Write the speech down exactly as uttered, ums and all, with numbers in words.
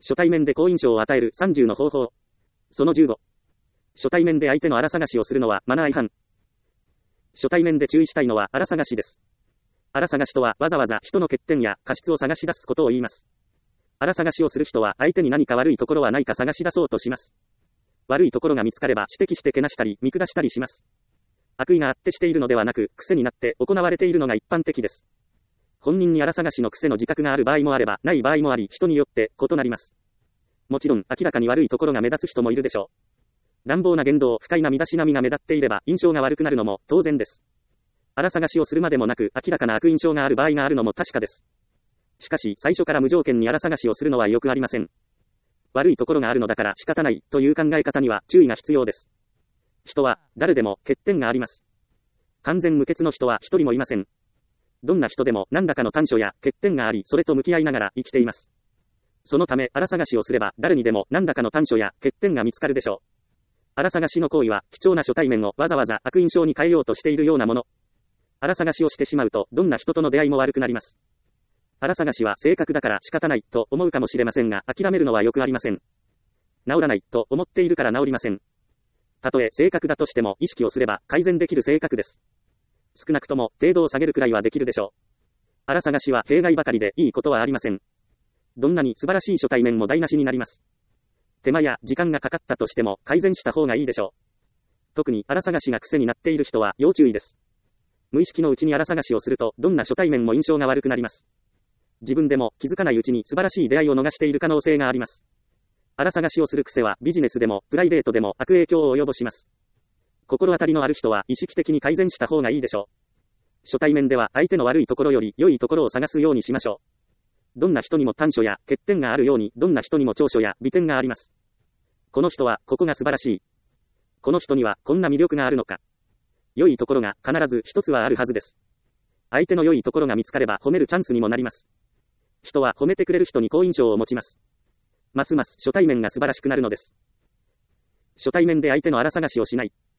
初対面で好印象を与えるさんじゅうの方法。そのじゅうご。初対面で相手の荒探しをするのはマナー違反。初対面で注意したいのは荒探しです。荒探しとはわざわざ人の欠点や過失を探し出すことを言います。荒探しをする人は相手に何か悪いところはないか探し出そうとします。悪いところが見つかれば指摘してけなしたり見下したりします。悪意があってしているのではなく、癖になって行われているのが一般的です。本人に荒探しの癖の自覚がある場合もあれば、ない場合もあり、人によって異なります。もちろん、明らかに悪いところが目立つ人もいるでしょう。乱暴な言動、不快な身だしなみが目立っていれば、印象が悪くなるのも当然です。荒探しをするまでもなく、明らかな悪印象がある場合があるのも確かです。しかし、最初から無条件に荒探しをするのはよくありません。悪いところがあるのだから仕方ないという考え方には注意が必要です。人は、誰でも欠点があります。完全無欠の人は一人もいません。どんな人でも何らかの短所や欠点があり、それと向き合いながら生きています。そのため、荒探しをすれば、誰にでも何らかの短所や欠点が見つかるでしょう。荒探しの行為は、貴重な初対面をわざわざ悪印象に変えようとしているようなもの。荒探しをしてしまうと、どんな人との出会いも悪くなります。荒探しは性格だから仕方ないと思うかもしれませんが、諦めるのはよくありません。治らないと思っているから治りません。たとえ性格だとしても意識をすれば改善できる性格です。少なくとも程度を下げるくらいはできるでしょう。荒探しは弊害ばかりでいいことはありません。どんなに素晴らしい初対面も台無しになります。手間や時間がかかったとしても改善した方がいいでしょう。特に荒探しが癖になっている人は要注意です。無意識のうちに荒探しをするとどんな初対面も印象が悪くなります。自分でも気づかないうちに素晴らしい出会いを逃している可能性があります。荒探しをする癖はビジネスでもプライベートでも悪影響を及ぼします。心当たりのある人は意識的に改善した方がいいでしょう。初対面では相手の悪いところより良いところを探すようにしましょう。どんな人にも短所や欠点があるように、どんな人にも長所や美点があります。この人はここが素晴らしい。この人にはこんな魅力があるのか。良いところが必ず一つはあるはずです。相手の良いところが見つかれば褒めるチャンスにもなります。人は褒めてくれる人に好印象を持ちます。ますます初対面が素晴らしくなるのです。初対面で相手の荒探しをしない。